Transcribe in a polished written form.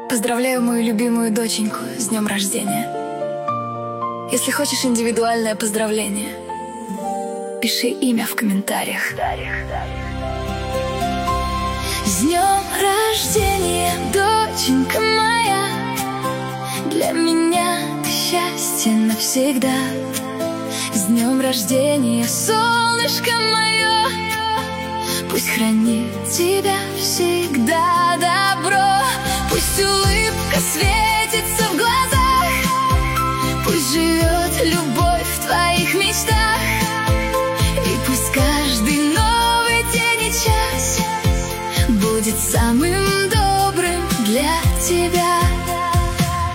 Поздравляю мою любимую доченьку с днем рождения. Если хочешь индивидуальное поздравление, пиши имя в комментариях. С днем рождения, доченька моя, для меня ты счастье навсегда. С днем рождения, солнышко мое, пусть хранит тебя всегда добро. Пусть улыбка светится в глазах, пусть живет любовь в твоих мечтах. И пусть каждый новый день и час будет самым